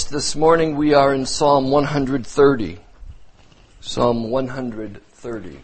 text this morning, we are in Psalm 130. Psalm 130.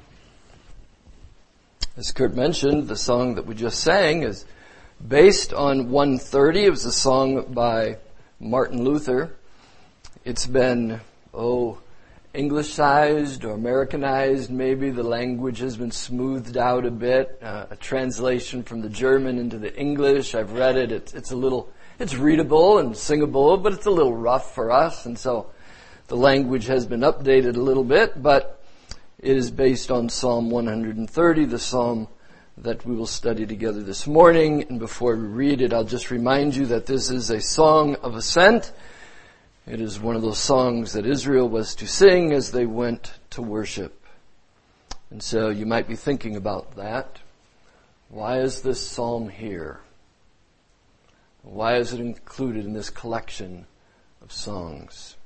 As Kurt mentioned, the song that we just sang is based on 130. It was a song by Martin Luther. It's been, Anglicized or Americanized. Maybe the language has been smoothed out a bit. A translation from the German into the English. I've read it. It's readable and singable, but it's a little rough for us. And so the language has been updated a little bit, but it is based on Psalm 130, the psalm that we will study together this morning. And before we read it, I'll just remind you that this is a song of ascent. It is one of those songs that Israel was to sing as they went to worship. And so you might be thinking about that. Why is this psalm here? Why is it included in this collection of songs?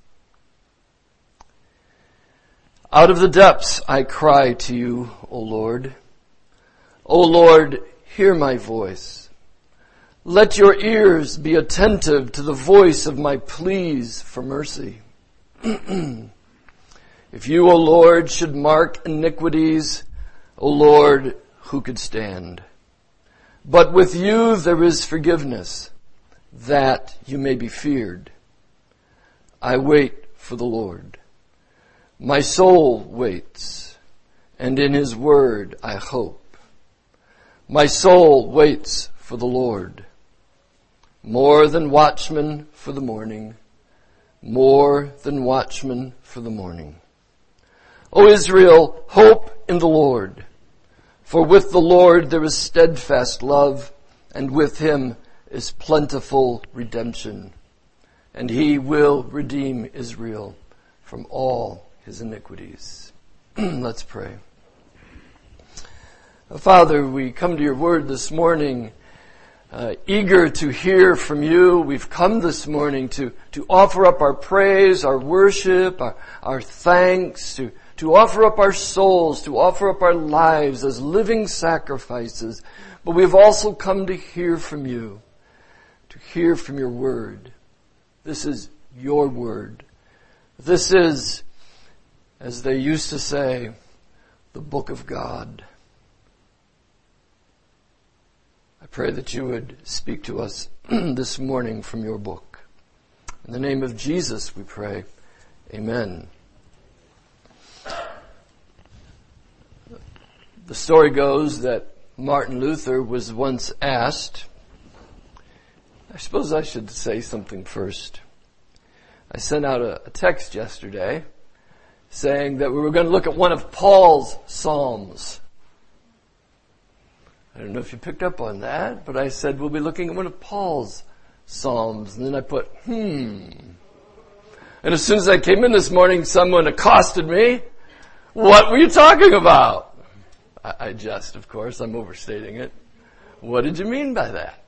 Out of the depths I cry to you, O Lord. O Lord, hear my voice. Let your ears be attentive to the voice of my pleas for mercy. If you, O Lord, should mark iniquities, O Lord, who could stand? But with you there is forgiveness, that you may be feared. I wait for the Lord. My soul waits, and in his word I hope. My soul waits for the Lord. More than watchmen for the morning, more than watchmen for the morning. O Israel, hope in the Lord. For with the Lord there is steadfast love, and with him is plentiful redemption. And he will redeem Israel from all his iniquities. Let's pray. Father, we come to your word this morning, eager to hear from you. We've come this morning to offer up our praise, our worship, our thanks, to offer up our souls, to offer up our lives as living sacrifices. But we've also come to hear from you, to hear from your word. This is your word. This is, as they used to say, the book of God. I pray that you would speak to us this morning from your book. In the name of Jesus we pray. Amen. The story goes that Martin Luther was once asked, I suppose I should say something first. I sent out a text yesterday saying that we were going to look at one of Paul's Psalms. I don't know if you picked up on that, but I said we'll be looking at one of Paul's Psalms. And then I put, And as soon as I came in this morning, someone accosted me. What were you talking about? I jest, of course. I'm overstating it. What did you mean by that?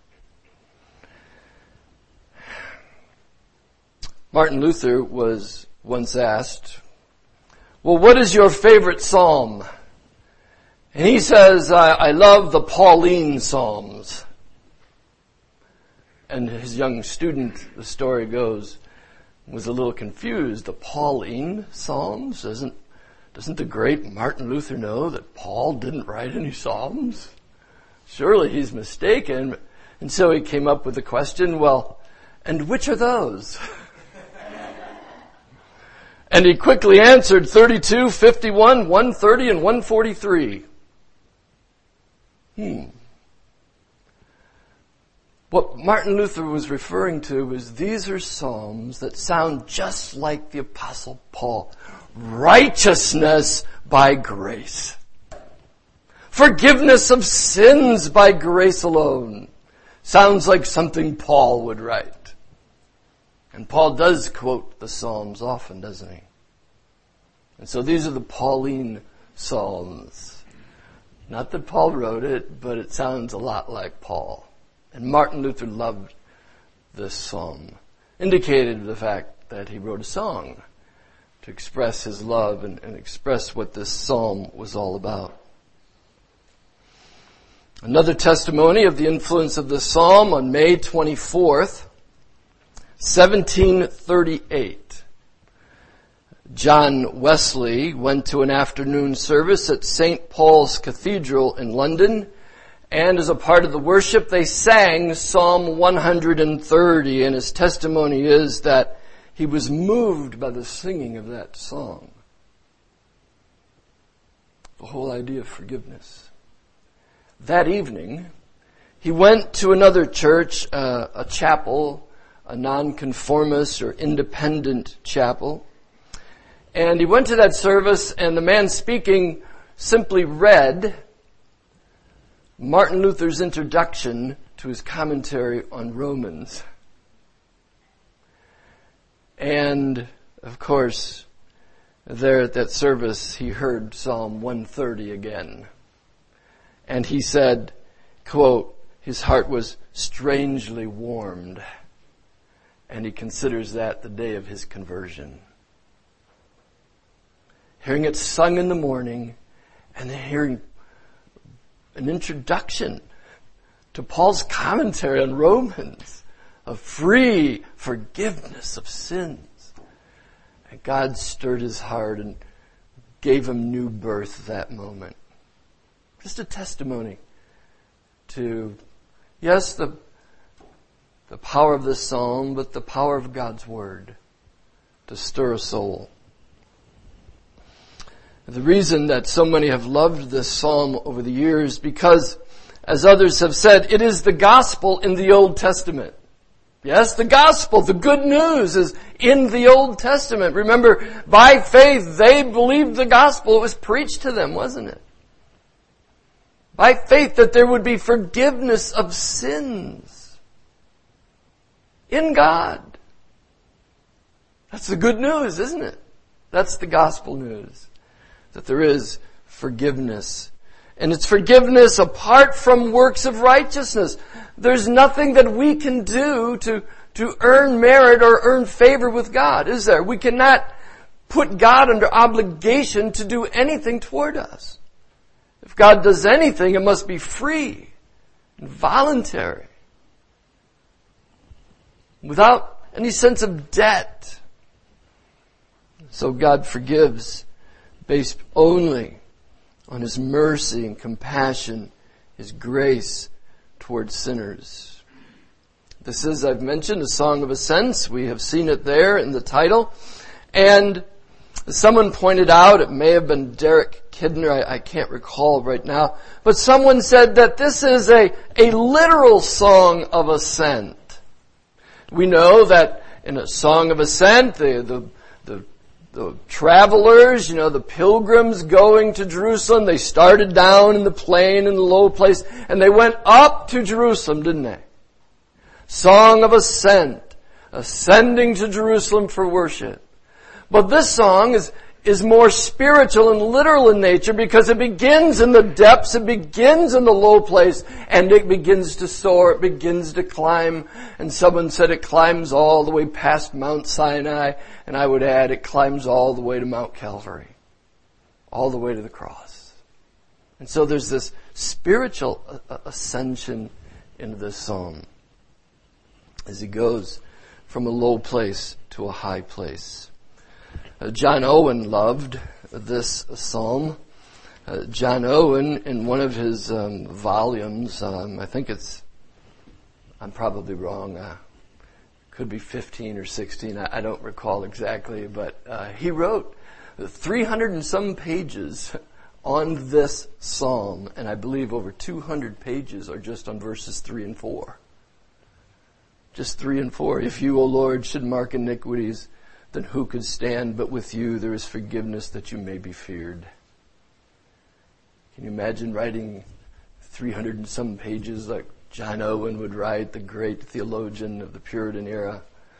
Martin Luther was once asked, well, what is your favorite psalm? And he says, I love the Pauline Psalms. And his young student, the story goes, was a little confused. The Pauline Psalms? Doesn't the great Martin Luther know that Paul didn't write any Psalms? Surely he's mistaken. And so he came up with the question, well, and which are those? And he quickly answered 32, 51, 130, and 143. What Martin Luther was referring to was these are psalms that sound just like the Apostle Paul. Righteousness by grace. Forgiveness of sins by grace alone. Sounds like something Paul would write. And Paul does quote the Psalms often, doesn't he? And so these are the Pauline Psalms. Not that Paul wrote it, but it sounds a lot like Paul. And Martin Luther loved this psalm. Indicated the fact that he wrote a song to express his love and express what this psalm was all about. Another testimony of the influence of this psalm on May 24th, 1738. John Wesley went to an afternoon service at St. Paul's Cathedral in London, and as a part of the worship they sang Psalm 130, and his testimony is that he was moved by the singing of that song. The whole idea of forgiveness. That evening, he went to another church, a chapel, a nonconformist or independent chapel. And he went to that service, and the man speaking simply read Martin Luther's introduction to his commentary on Romans. And, of course, there at that service, he heard Psalm 130 again. And he said, quote, his heart was strangely warmed. And he considers that the day of his conversion. Hearing it sung in the morning, and then hearing an introduction to Paul's commentary on Romans of free forgiveness of sins. And God stirred his heart and gave him new birth that moment. Just a testimony to, yes, the power of this psalm, but the power of God's word to stir a soul. The reason that so many have loved this psalm over the years, because, as others have said, it is the gospel in the Old Testament. Yes, the gospel, the good news is in the Old Testament. Remember, by faith, they believed the gospel. It was preached to them, wasn't it? By faith that there would be forgiveness of sins in God. That's the good news, isn't it? That's the gospel news. That there is forgiveness. And it's forgiveness apart from works of righteousness. There's nothing that we can do to earn merit or earn favor with God, is there? We cannot put God under obligation to do anything toward us. If God does anything, it must be free and voluntary, without any sense of debt. So God forgives based only on His mercy and compassion, His grace towards sinners. This is, I've mentioned, a Song of Ascents. We have seen it there in the title. And someone pointed out, it may have been Derek Kidner, I can't recall right now, but someone said that this is a literal Song of Ascent. We know that in a Song of Ascent, the travelers, the pilgrims going to Jerusalem, they started down in the plain, in the low place, and they went up to Jerusalem, didn't they? Song of Ascent, ascending to Jerusalem for worship. But this song is more spiritual and literal in nature because it begins in the depths, it begins in the low place, and it begins to soar, it begins to climb. And someone said it climbs all the way past Mount Sinai, and I would add it climbs all the way to Mount Calvary, all the way to the cross. And so there's this spiritual ascension into this psalm as he goes from a low place to a high place. John Owen loved this psalm. John Owen, in one of his volumes, I think I'm probably wrong, could be 15 or 16, I don't recall exactly, but he wrote 300 and some pages on this psalm, and I believe over 200 pages are just on verses 3 and 4. Just 3 and 4. If you, O Lord, should mark iniquities, then who could stand? But with you there is forgiveness that you may be feared. Can you imagine writing 300 and some pages like John Owen would write, the great theologian of the Puritan era?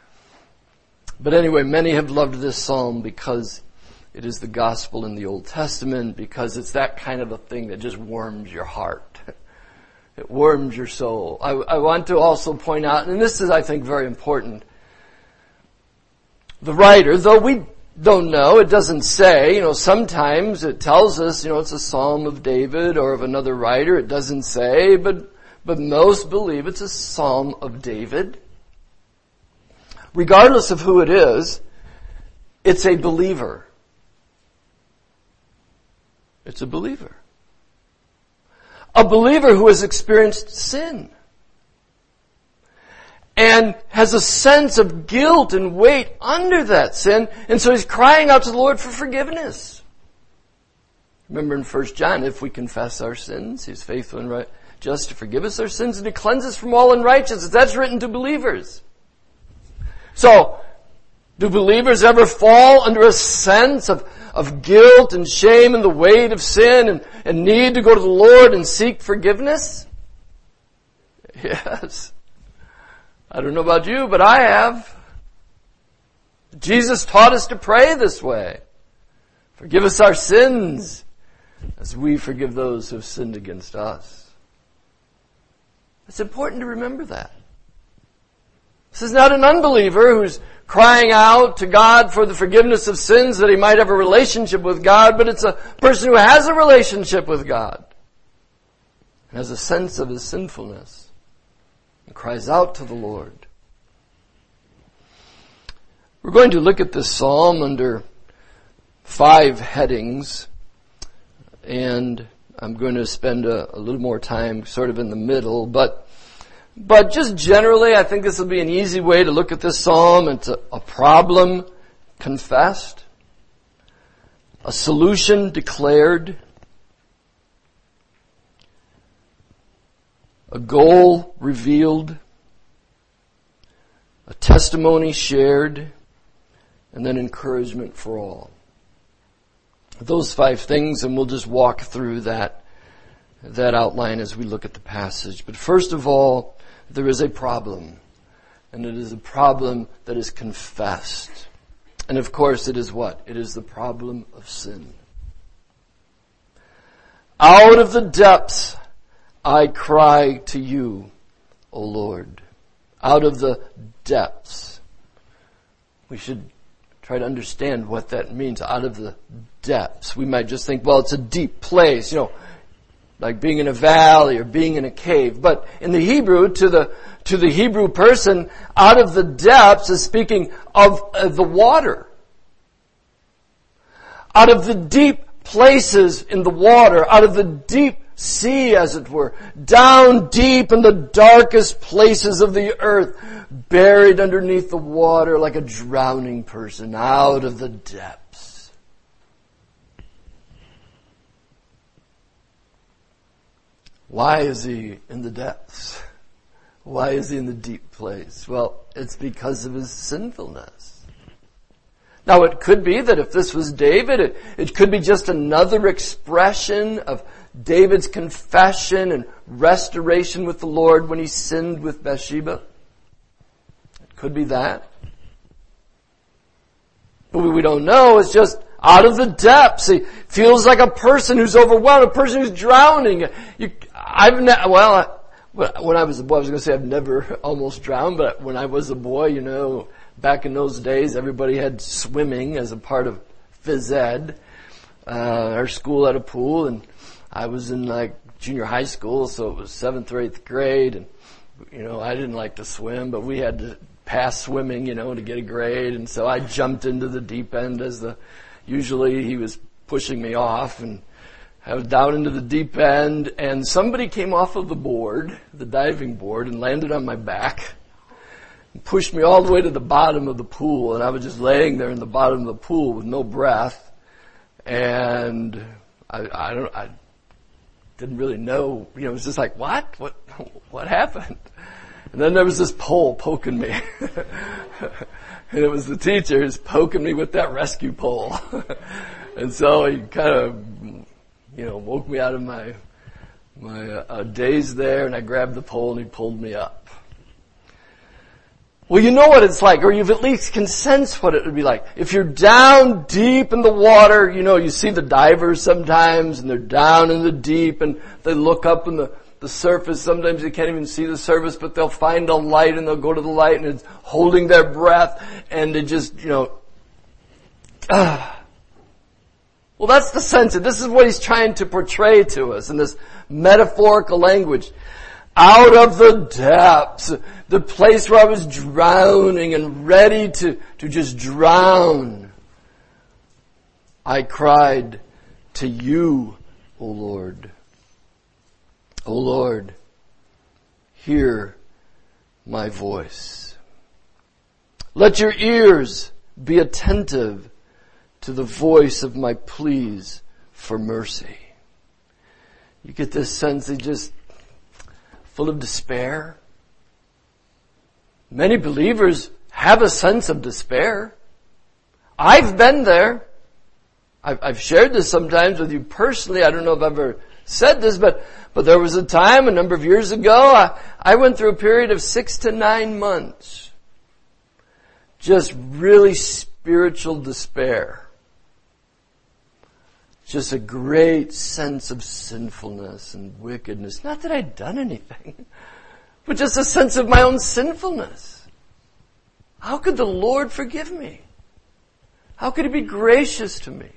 But anyway, many have loved this psalm because it is the gospel in the Old Testament, because it's that kind of a thing that just warms your heart. It warms your soul. I want to also point out, and this is, I think, very important, the writer, though we don't know, it doesn't say, sometimes it tells us, it's a psalm of David or of another writer, it doesn't say, but most believe it's a psalm of David. regardless of who it is, it's a believer. It's a believer. A believer who has experienced sin and has a sense of guilt and weight under that sin, and so he's crying out to the Lord for forgiveness. Remember in 1 John, if we confess our sins, He's faithful and right, just to forgive us our sins and to cleanse us from all unrighteousness. That's written to believers. So, do believers ever fall under a sense of guilt and shame and the weight of sin and need to go to the Lord and seek forgiveness? Yes. I don't know about you, but I have. Jesus taught us to pray this way. Forgive us our sins as we forgive those who have sinned against us. It's important to remember that. This is not an unbeliever who's crying out to God for the forgiveness of sins that he might have a relationship with God, but it's a person who has a relationship with God and has a sense of his sinfulness and cries out to the Lord. We're going to look at this psalm under 5 headings, and I'm going to spend a little more time sort of in the middle, but just generally, I think this will be an easy way to look at this psalm. It's a problem confessed, a solution declared, a goal revealed, a testimony shared, and then encouragement for all. Those 5 things, and we'll just walk through that outline as we look at the passage. But first of all, there is a problem, and it is a problem that is confessed. And of course, it is what? It is the problem of sin. Out of the depths I cry to you, O Lord. Out of the depths. We should try to understand what that means, out of the depths. We might just think, well, it's a deep place, like being in a valley or being in a cave. But in the Hebrew, to the Hebrew person, out of the depths is speaking of the water. Out of the deep places in the water, out of the deep sea, as it were, down deep in the darkest places of the earth, buried underneath the water like a drowning person, out of the depths. Why is he in the depths? Why is he in the deep place? Well, it's because of his sinfulness. Now, it could be that if this was David, it could be just another expression of David's confession and restoration with the Lord when he sinned with Bathsheba. It could be that. But we don't know. It's just out of the depths. He feels like a person who's overwhelmed, a person who's drowning. When I was a boy, I was going to say I've never almost drowned, but when I was a boy, back in those days, everybody had swimming as a part of phys ed. Our school had a pool, and I was in junior high school, so it was 7th or 8th grade, and I didn't like to swim, but we had to pass swimming, to get a grade, and so I jumped into the deep end usually he was pushing me off, and I was down into the deep end, and somebody came off of the board, the diving board, and landed on my back and pushed me all the way to the bottom of the pool, and I was just laying there in the bottom of the pool with no breath, and I didn't really know, it was just like, what happened? And then there was this pole poking me. And it was the teacher who's poking me with that rescue pole. And so he kind of, woke me out of my daze there, and I grabbed the pole and he pulled me up. Well, you know what it's like, or you've at least can sense what it would be like. If you're down deep in the water, you see the divers sometimes, and they're down in the deep, and they look up in the surface. Sometimes they can't even see the surface, but they'll find a light, and they'll go to the light, and it's holding their breath, and they just, Well, that's the sense. This is what he's trying to portray to us in this metaphorical language. Out of the depths. the place where I was drowning and ready to just drown, I cried to you, O Lord. O Lord, hear my voice. Let your ears be attentive to the voice of my pleas for mercy. You get this sense he's just full of despair. Many believers have a sense of despair. I've been there. I've shared this sometimes with you personally. I don't know if I've ever said this, but there was a time a number of years ago, I went through a period of 6 to 9 months. Just really spiritual despair. Just a great sense of sinfulness and wickedness. Not that I'd done anything, but just a sense of my own sinfulness. How could the Lord forgive me? How could He be gracious to me?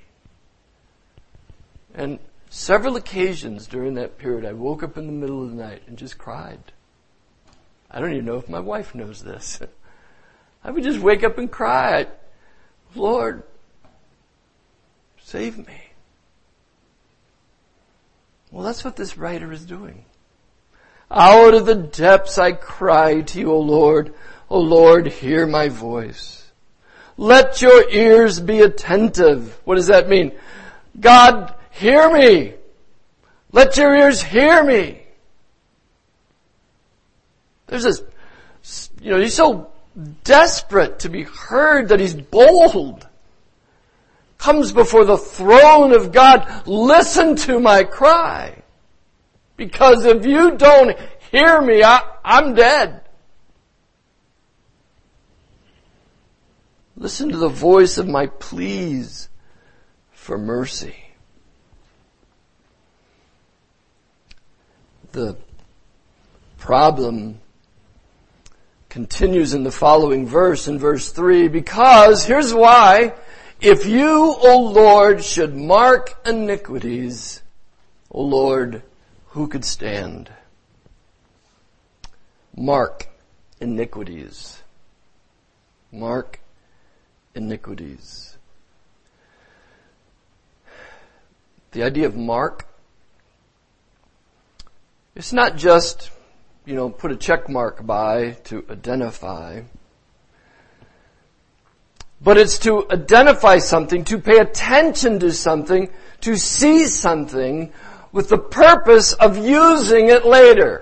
And several occasions during that period, I woke up in the middle of the night and just cried. I don't even know if my wife knows this. I would just wake up and cry. Lord, save me. Well, that's what this writer is doing. Out of the depths I cry to you, O Lord. O Lord, hear my voice. Let your ears be attentive. What does that mean? God, hear me. Let your ears hear me. There's this, he's so desperate to be heard that he's bold. Comes before the throne of God. Listen to my cry. Because if you don't hear me, I'm dead. Listen to the voice of my pleas for mercy. The problem continues in the following verse, in verse 3, because, here's why, if you, O Lord, should mark iniquities, O Lord, who could stand? Mark iniquities. Mark iniquities. The idea of mark, it's not just, put a check mark by to identify, but it's to identify something, to pay attention to something, to see something with the purpose of using it later.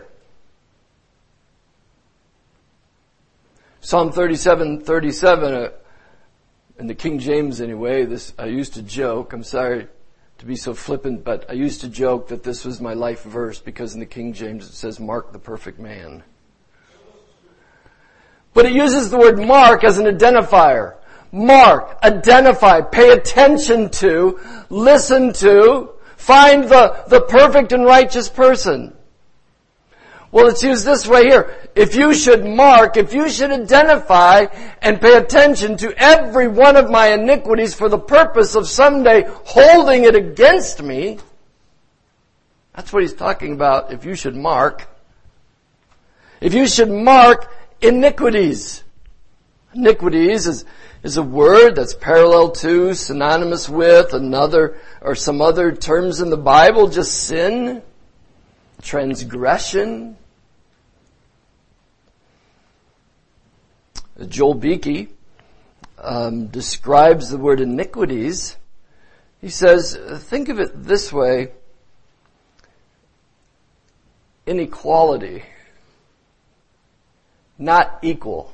Psalm 37:37, in the King James anyway, I used to joke, I'm sorry to be so flippant, but I used to joke that this was my life verse because in the King James it says, mark the perfect man. But it uses the word mark as an identifier. Mark, identify, pay attention to, listen to, find the perfect and righteous person. Well, it's used this way here. If you should mark, if you should identify and pay attention to every one of my iniquities for the purpose of someday holding it against me, that's what he's talking about, if you should mark. If you should mark iniquities. Iniquities is a word that's parallel to, synonymous with another, or some other terms in the Bible, just sin, transgression. Joel Beakey describes the word iniquities. He says, think of it this way, inequality, not equal.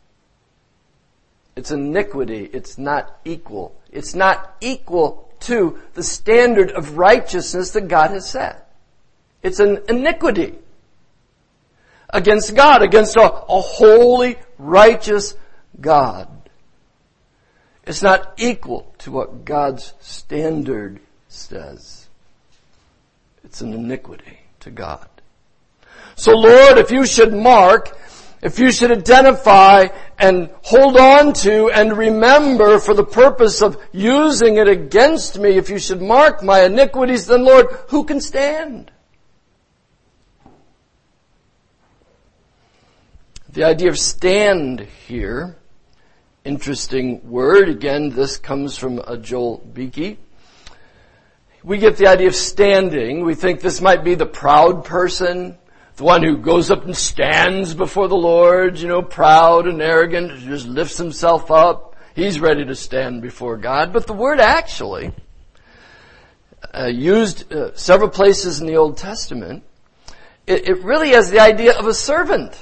It's iniquity. It's not equal. It's not equal to the standard of righteousness that God has set. It's an iniquity against God, against a holy, righteous God. It's not equal to what God's standard says. It's an iniquity to God. So Lord, if you should mark, if you should identify and hold on to and remember for the purpose of using it against me, if you should mark my iniquities, then Lord, who can stand? The idea of stand here, interesting word. Again, this comes from Joel Beeke. We get the idea of standing. We think this might be the proud person, the one who goes up and stands before the Lord, proud and arrogant, just lifts himself up. He's ready to stand before God. But the word actually, used several places in the Old Testament, it really has the idea of a servant.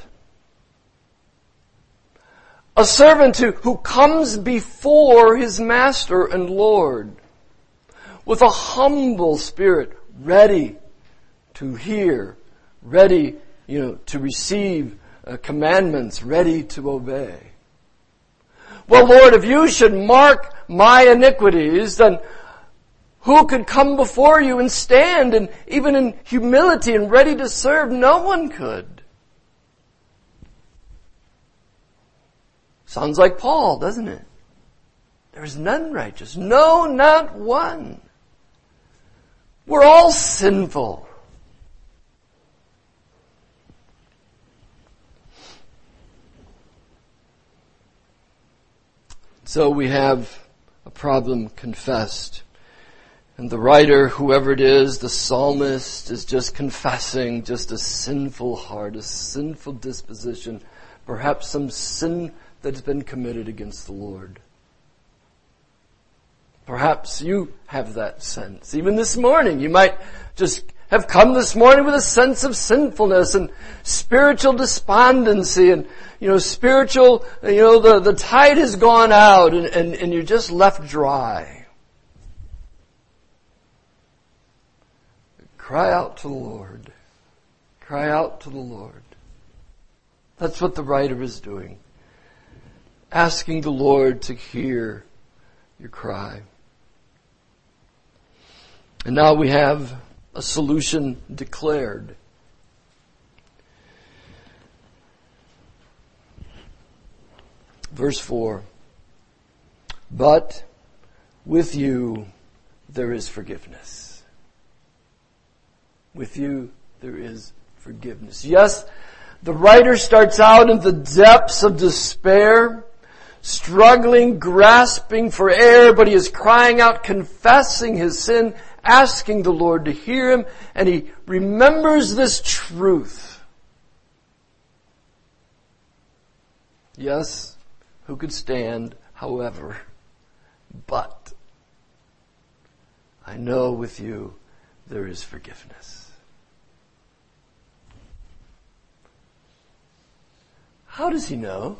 A servant who comes before his master and Lord with a humble spirit, ready to hear, ready, to receive commandments, ready to obey. Well, Lord, if you should mark my iniquities, then who could come before you and stand, and even in humility and ready to serve? No one could. Sounds like Paul, doesn't it? There is none righteous. No, not one. We're all sinful. So we have a problem confessed. And the writer, whoever it is, the psalmist, is just confessing just a sinful heart, a sinful disposition, perhaps some sin that has been committed against the Lord. Perhaps you have that sense. Even this morning, you might just have come this morning with a sense of sinfulness and spiritual despondency and, spiritual, the tide has gone out and you're just left dry. Cry out to the Lord. Cry out to the Lord. That's what the writer is doing. Asking the Lord to hear your cry. And now we have a solution declared. Verse 4. But with you there is forgiveness. With you there is forgiveness. Yes, the writer starts out in the depths of despair, struggling, grasping for air, but he is crying out, confessing his sin, asking the Lord to hear him, and he remembers this truth. Yes, who could stand, however, but I know with you there is forgiveness. How does he know?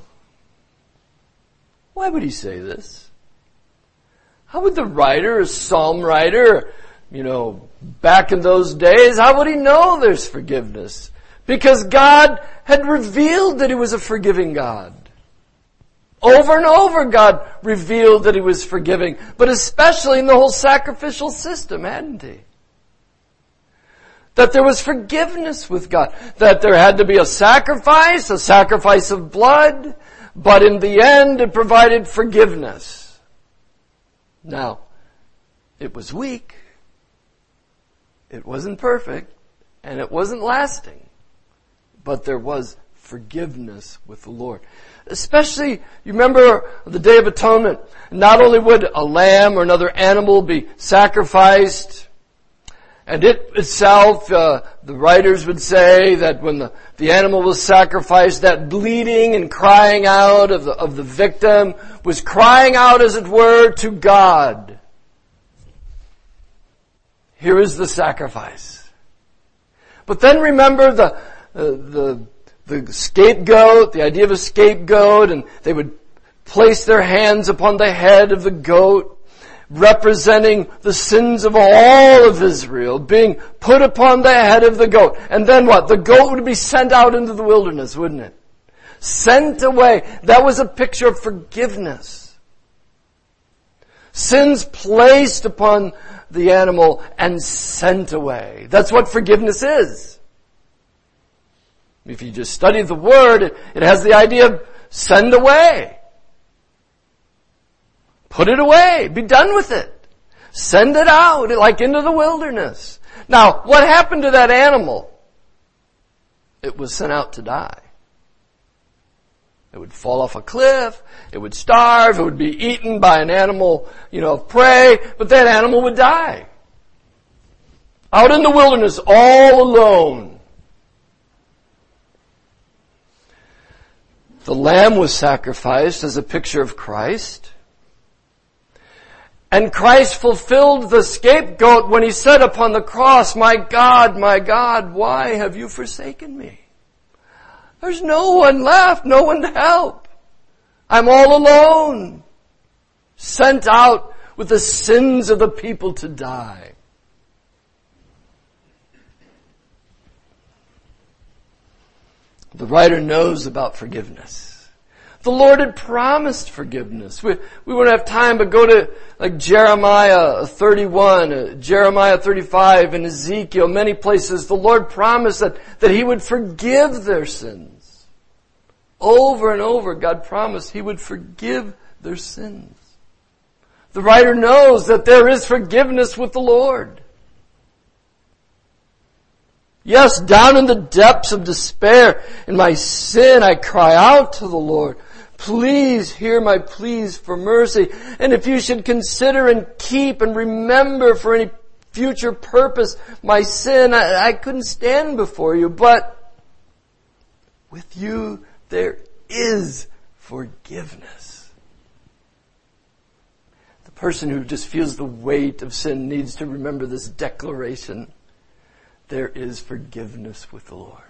Why would he say this? How would the writer, a psalm writer, back in those days, how would he know there's forgiveness? Because God had revealed that he was a forgiving God. Over and over God revealed that he was forgiving, but especially in the whole sacrificial system, hadn't he? That there was forgiveness with God. That there had to be a sacrifice of blood, but in the end it provided forgiveness. Now, it was weak, it wasn't perfect, and it wasn't lasting, but there was forgiveness with the Lord. Especially, you remember the Day of Atonement, not only would a lamb or another animal be sacrificed, and it itself, the writers would say that when the animal was sacrificed, that bleeding and crying out of the victim was crying out, as it were, to God. Here is the sacrifice. But then remember the scapegoat, the idea of a scapegoat, and they would place their hands upon the head of the goat, representing the sins of all of Israel, being put upon the head of the goat. And then what? The goat would be sent out into the wilderness, wouldn't it? Sent away. That was a picture of forgiveness. Sins placed upon the animal and sent away. That's what forgiveness is. If you just study the word, it has the idea of send away. Put it away. Be done with it. Send it out, like into the wilderness. Now, what happened to that animal? It was sent out to die. It would fall off a cliff, it would starve, it would be eaten by an animal, of prey, but that animal would die. Out in the wilderness, all alone. The lamb was sacrificed as a picture of Christ. And Christ fulfilled the scapegoat when he said upon the cross, my God, why have you forsaken me? There's no one left, no one to help. I'm all alone, sent out with the sins of the people to die. The writer knows about forgiveness. The Lord had promised forgiveness. We won't have time, but go to Jeremiah 31, Jeremiah 35, and Ezekiel, many places. The Lord promised that He would forgive their sins. Over and over, God promised He would forgive their sins. The writer knows that there is forgiveness with the Lord. Yes, down in the depths of despair in my sin, I cry out to the Lord. Please hear my pleas for mercy. And if you should consider and keep and remember for any future purpose my sin, I couldn't stand before you. But with you there is forgiveness. The person who just feels the weight of sin needs to remember this declaration. There is forgiveness with the Lord.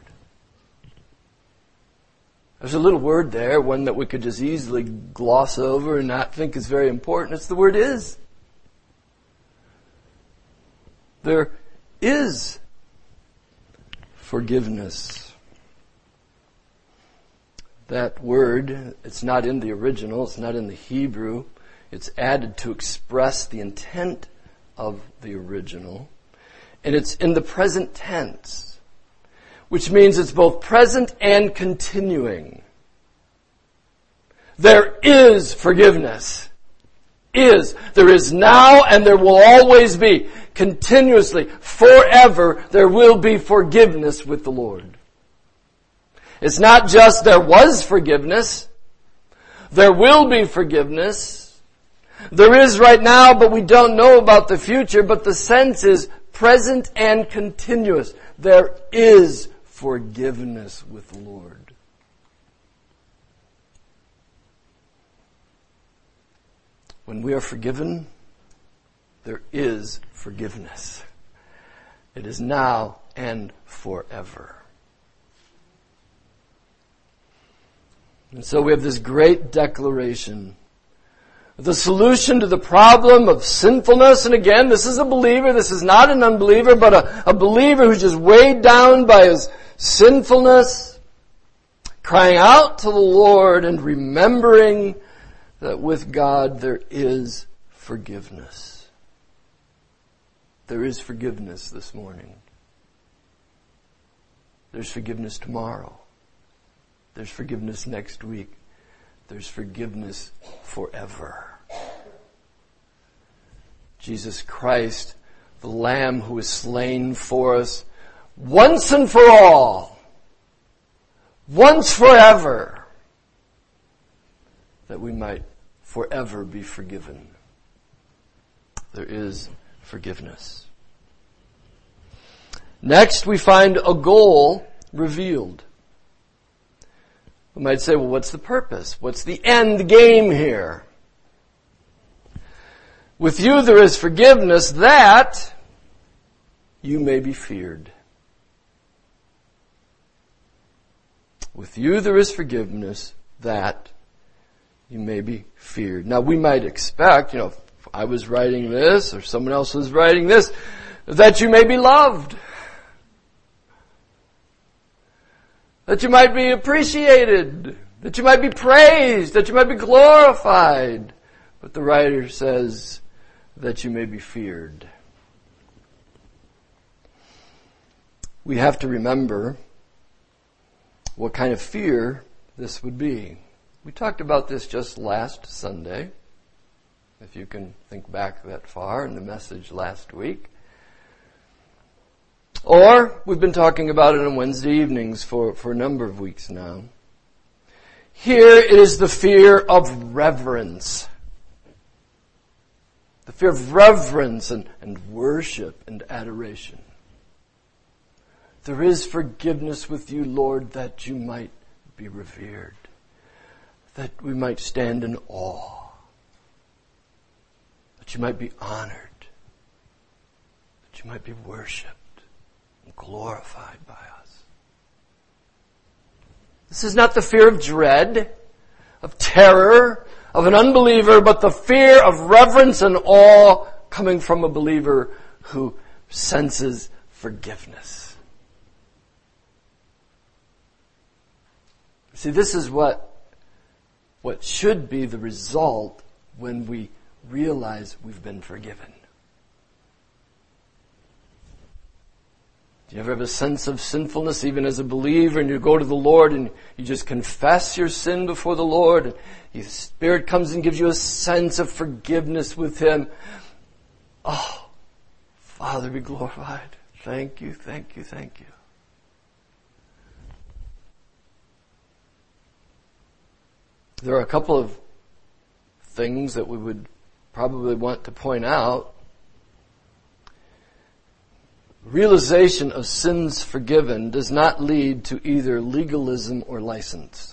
There's a little word there, one that we could just easily gloss over and not think is very important. It's the word is. There is forgiveness. That word, it's not in the original, it's not in the Hebrew. It's added to express the intent of the original. And it's in the present tense, which means it's both present and continuing. There is forgiveness. There is now and there will always be. Continuously, forever, there will be forgiveness with the Lord. It's not just there was forgiveness. There will be forgiveness. There is right now, but we don't know about the future, but the sense is present and continuous. There is forgiveness with the Lord. When we are forgiven, there is forgiveness. It is now and forever. And so we have this great declaration. The solution to the problem of sinfulness, and again, this is a believer, this is not an unbeliever, but a believer who's just weighed down by his sinfulness, crying out to the Lord and remembering that with God there is forgiveness. There is forgiveness this morning. There's forgiveness tomorrow. There's forgiveness next week. There's forgiveness forever. Jesus Christ, the Lamb who is slain for us once and for all, once forever, that we might forever be forgiven. There is forgiveness. Next, we find a goal revealed. We might say, well, what's the purpose? What's the end game here? With you there is forgiveness that you may be feared. With you there is forgiveness that you may be feared. Now we might expect, if I was writing this or someone else was writing this, that you may be loved. That you might be appreciated, that you might be praised, that you might be glorified. But the writer says that you may be feared. We have to remember what kind of fear this would be. We talked about this just last Sunday, if you can think back that far in the message last week. Or we've been talking about it on Wednesday evenings for a number of weeks now. Here it is the fear of reverence. The fear of reverence and worship and adoration. There is forgiveness with you, Lord, that you might be revered. That we might stand in awe. That you might be honored. That you might be worshipped and glorified by us. This is not the fear of dread, of terror, of an unbeliever, but the fear of reverence and awe coming from a believer who senses forgiveness. See, this is what should be the result when we realize we've been forgiven. Do you ever have a sense of sinfulness even as a believer, and you go to the Lord and you just confess your sin before the Lord, and the Spirit comes and gives you a sense of forgiveness with Him? Oh, Father, be glorified. Thank you, thank you, thank you. There are a couple of things that we would probably want to point out. Realization of sins forgiven does not lead to either legalism or license.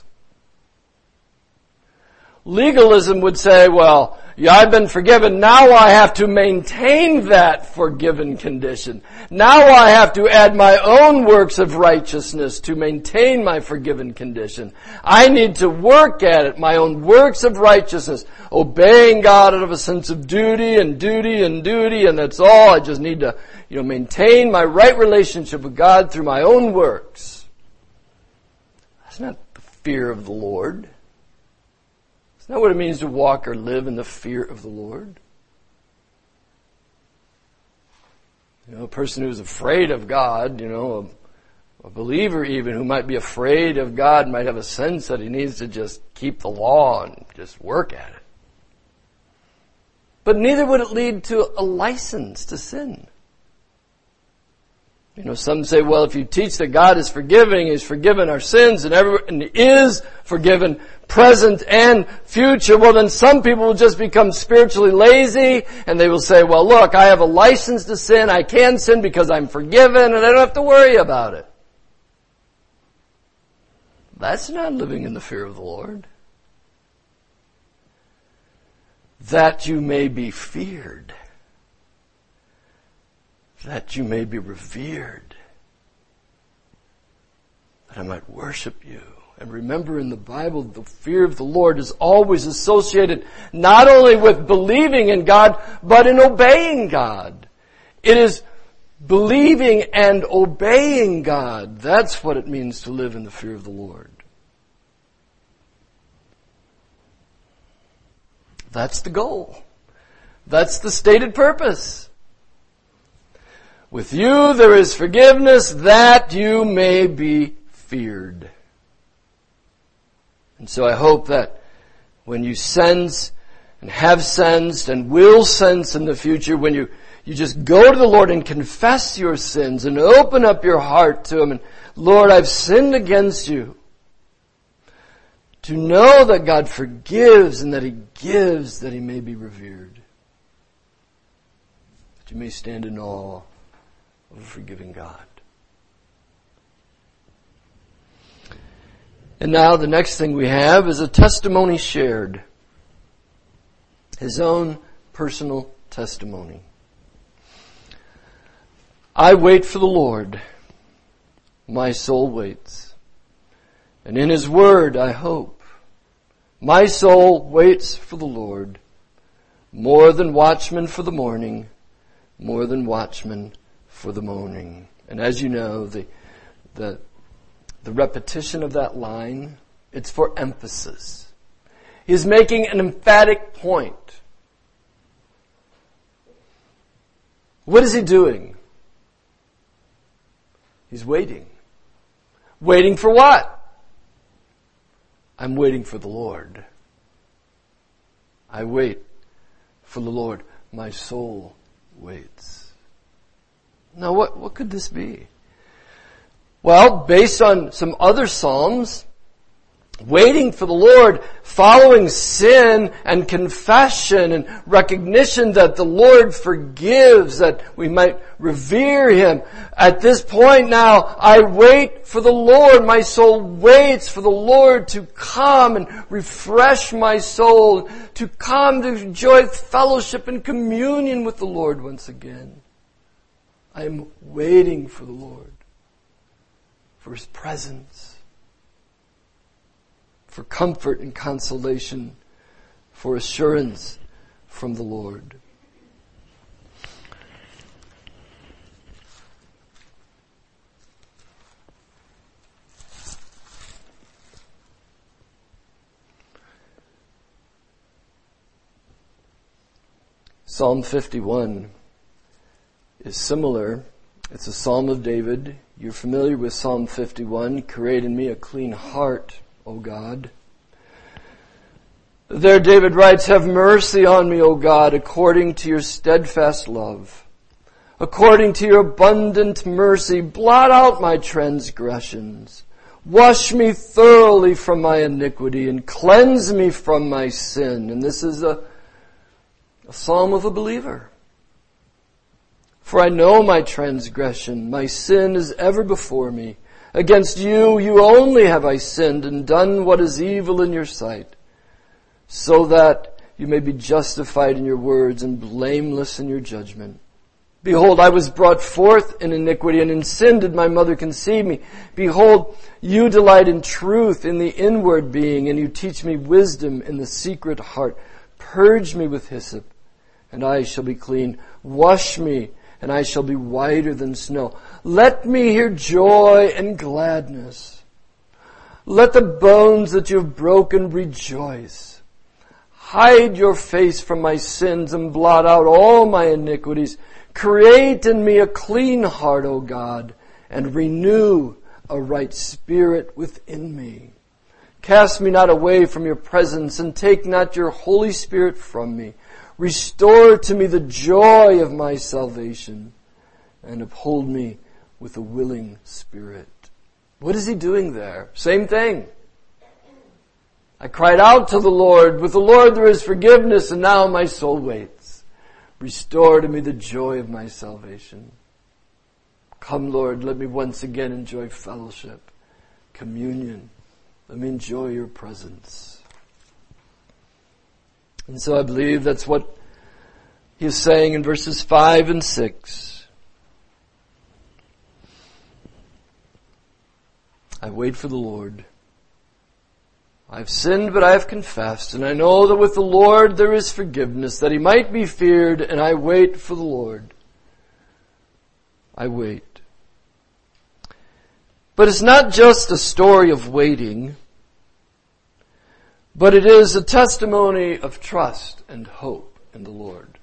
Legalism would say, well, yeah, I've been forgiven. Now I have to maintain that forgiven condition. Now I have to add my own works of righteousness to maintain my forgiven condition. I need to work at it, my own works of righteousness, obeying God out of a sense of duty, and that's all. I just need to, maintain my right relationship with God through my own works. That's not the fear of the Lord. It's not what it means to walk or live in the fear of the Lord. A person who's afraid of God, a believer even who might be afraid of God might have a sense that he needs to just keep the law and just work at it. But neither would it lead to a license to sin. Some say, well, if you teach that God is forgiving, He's forgiven our sins and He is forgiven present and future, well then some people will just become spiritually lazy and they will say, well look, I have a license to sin, I can sin because I'm forgiven and I don't have to worry about it. That's not living in the fear of the Lord. That you may be feared. That you may be revered, that I might worship you. And remember, in the Bible, the fear of the Lord is always associated not only with believing in God, but in obeying God. It is believing and obeying God. That's what it means to live in the fear of the Lord. That's the goal. That's the stated purpose. With you there is forgiveness that you may be feared. And so I hope that when you sense and have sensed and will sense in the future, when you just go to the Lord and confess your sins and open up your heart to Him and, Lord, I've sinned against you. To know that God forgives and that He gives, that He may be revered. That you may stand in awe of a forgiving God. And now the next thing we have is a testimony shared. His own personal testimony. I wait for the Lord. My soul waits. And in His word I hope. My soul waits for the Lord. More than watchmen for the morning. More than watchmen for the morning. And as you know, the repetition of that line, it's for emphasis. He's making an emphatic point. What is he doing? He's waiting. Waiting for what? I'm waiting for the Lord. I wait for the Lord. My soul waits. Now what could this be? Well, based on some other Psalms, Waiting for the Lord, following sin and confession and recognition that the Lord forgives, that we might revere Him. At this point now, I wait for the Lord. My soul waits for the Lord to come and refresh my soul, to come to enjoy fellowship and communion with the Lord once again. I am waiting for the Lord, for His presence, for comfort and consolation, for assurance from the Lord. Psalm 51 is similar. It's a Psalm of David. You're familiar with Psalm 51. Create in me a clean heart, O God. There David writes, have mercy on me, O God, according to your steadfast love. According to your abundant mercy, blot out my transgressions. Wash me thoroughly from my iniquity and cleanse me from my sin. And this is a psalm of a believer. For I know my transgression, my sin is ever before me. Against you, you only have I sinned and done what is evil in your sight, so that you may be justified in your words and blameless in your judgment. Behold, I was brought forth in iniquity, and in sin did my mother conceive me. Behold, you delight in truth in the inward being, and you teach me wisdom in the secret heart. Purge me with hyssop, and I shall be clean. Wash me, and I shall be whiter than snow. Let me hear joy and gladness. Let the bones that you have broken rejoice. Hide your face from my sins and blot out all my iniquities. Create in me a clean heart, O God, and renew a right spirit within me. Cast me not away from your presence, and take not your Holy Spirit from me. Restore to me the joy of my salvation, and uphold me with a willing spirit. What is he doing there? Same thing. I cried out to the Lord. With the Lord there is forgiveness, and now my soul waits. Restore to me the joy of my salvation. Come, Lord, let me once again enjoy fellowship, communion. Let me enjoy your presence. And so I believe that's what he is saying in verses 5 and 6. I wait for the Lord. I've sinned, but I have confessed, and I know that with the Lord there is forgiveness, that he might be feared, and I wait for the Lord. I wait. But it's not just a story of waiting, but it is a testimony of trust and hope in the Lord.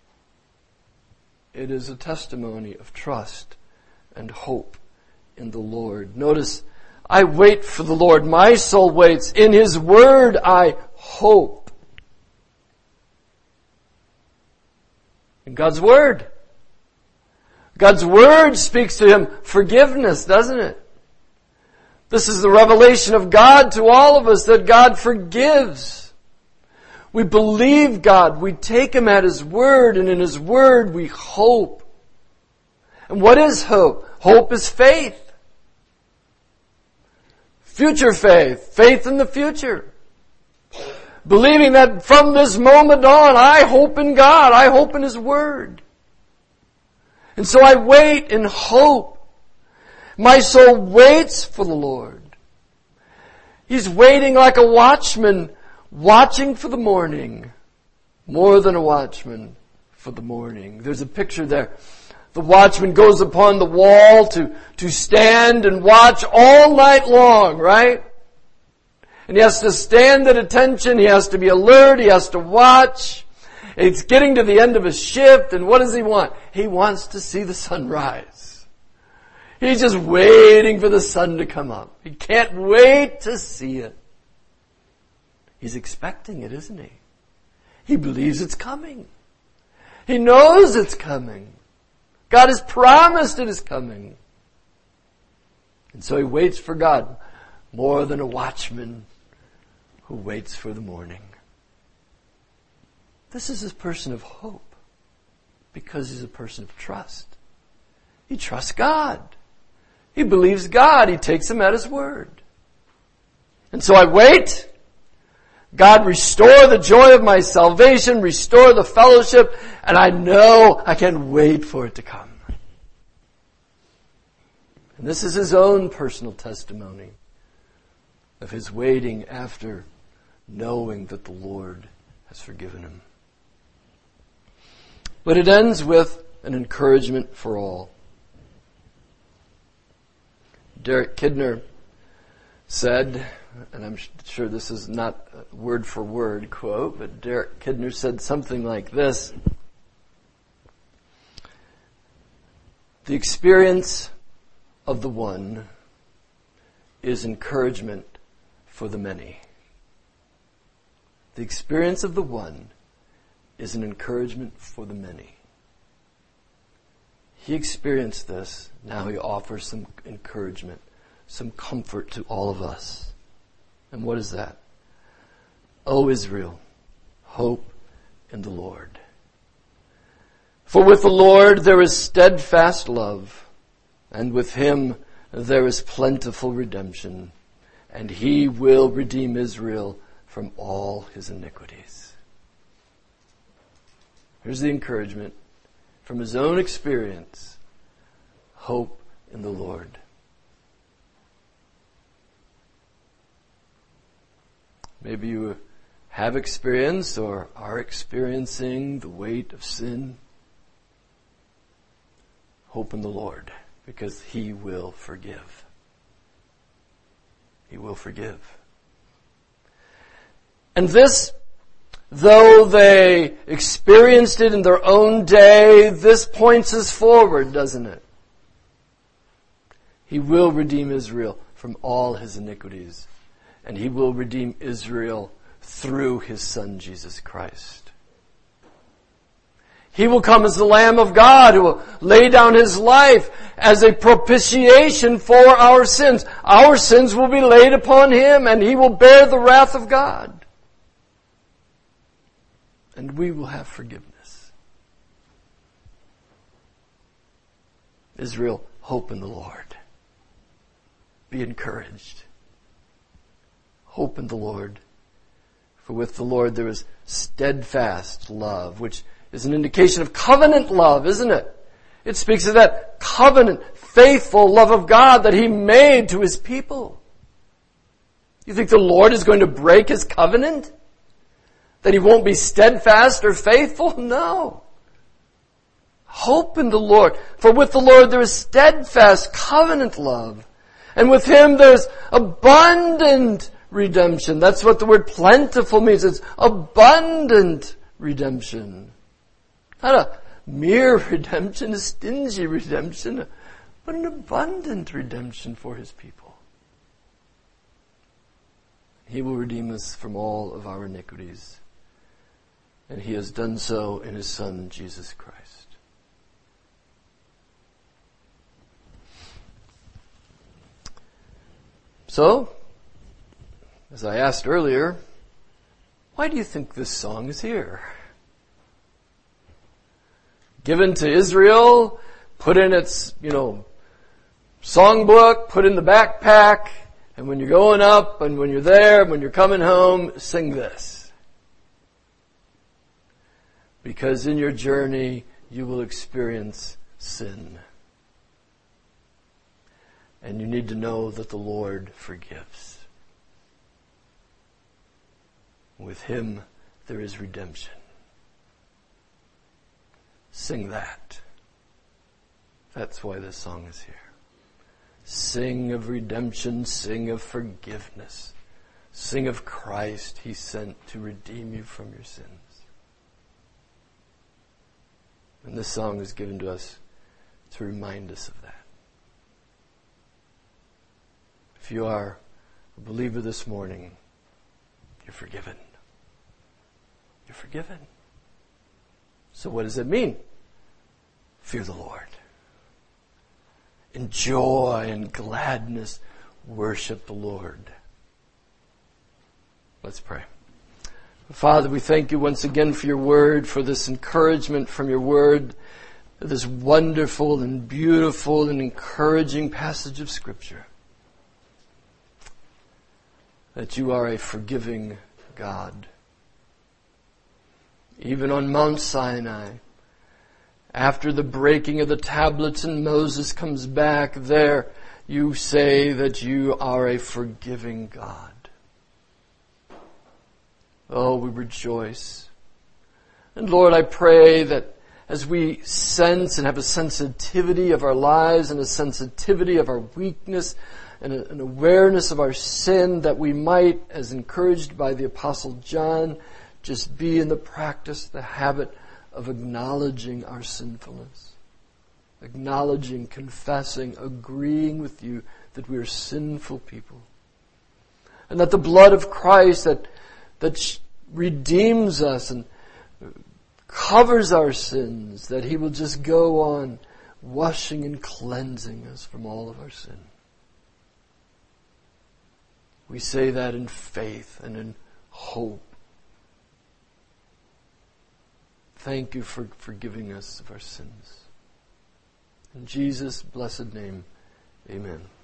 It is a testimony of trust and hope in the Lord. Notice, I wait for the Lord. My soul waits. In His Word I hope. In God's Word. God's Word speaks to him forgiveness, doesn't it? This is the revelation of God to all of us, that God forgives. We believe God. We take Him at His Word, and in His Word we hope. And what is hope? Hope is faith. Future faith. Faith in the future. Believing that from this moment on, I hope in God. I hope in His Word. And so I wait in hope. My soul waits for the Lord. He's waiting like a watchman, watching for the morning. More than a watchman for the morning. There's a picture there. The watchman goes upon the wall to stand and watch all night long, right? And he has to stand at attention. He has to be alert. He has to watch. It's getting to the end of his shift, and what does he want? He wants to see the sun rise. He's just waiting for the sun to come up. He can't wait to see it. He's expecting it, isn't he? He believes it's coming. He knows it's coming. God has promised it is coming. And so he waits for God more than a watchman who waits for the morning. This is a person of hope because he's a person of trust. He trusts God. He believes God. He takes him at his word. And so I wait. God, restore the joy of my salvation, restore the fellowship, and I know I can wait for it to come. And this is his own personal testimony of his waiting after knowing that the Lord has forgiven him. But it ends with an encouragement for all. Derek Kidner said, and I'm sure this is not a word for word quote, but Derek Kidner said something like this: the experience of the one is encouragement for the many. The experience of the one is an encouragement for the many. He experienced this. Now he offers some encouragement, some comfort to all of us. And what is that? O Israel, hope in the Lord. For with the Lord there is steadfast love, and with him there is plentiful redemption, and he will redeem Israel from all his iniquities. Here's the encouragement from his own experience. Hope in the Lord. Maybe you have experienced or are experiencing the weight of sin. Hope in the Lord, because he will forgive. He will forgive. And this, though they experienced it in their own day, this points us forward, doesn't it? He will redeem Israel from all his iniquities. And he will redeem Israel through his Son, Jesus Christ. He will come as the Lamb of God who will lay down his life as a propitiation for our sins. Our sins will be laid upon him, and he will bear the wrath of God. And we will have forgiveness. Israel, hope in the Lord. Be encouraged. Hope in the Lord. For with the Lord there is steadfast love, which is an indication of covenant love, isn't it? It speaks of that covenant, faithful love of God that he made to his people. You think the Lord is going to break his covenant? That he won't be steadfast or faithful? No. Hope in the Lord. For with the Lord there is steadfast covenant love. And with him there's abundant redemption. That's what the word plentiful means. It's abundant redemption. Not a mere redemption, a stingy redemption, but an abundant redemption for his people. He will redeem us from all of our iniquities. And he has done so in his Son, Jesus Christ. So, as I asked earlier, why do you think this song is here? Given to Israel, put in its, songbook, put in the backpack, and when you're going up, and when you're there, when you're coming home, sing this. Because in your journey, you will experience sin. And you need to know that the Lord forgives. With him, there is redemption. Sing that. That's why this song is here. Sing of redemption, sing of forgiveness. Sing of Christ he sent to redeem you from your sins. And this song is given to us to remind us of that. If you are a believer this morning, you're forgiven. You're forgiven. So what does it mean? Fear the Lord. In joy and gladness, worship the Lord. Let's pray. Father, we thank you once again for your word, for this encouragement from your word, this wonderful and beautiful and encouraging passage of Scripture. That you are a forgiving God. Even on Mount Sinai, after the breaking of the tablets and Moses comes back there, you say that you are a forgiving God. Oh, we rejoice. And Lord, I pray that as we sense and have a sensitivity of our lives and a sensitivity of our weakness and an awareness of our sin, that we might, as encouraged by the Apostle John, just be in the practice, the habit of acknowledging our sinfulness. Acknowledging, confessing, agreeing with you that we are sinful people. And that the blood of Christ that redeems us and covers our sins, that He will just go on washing and cleansing us from all of our sin. We say that in faith and in hope. Thank you for forgiving us of our sins. In Jesus' blessed name, amen.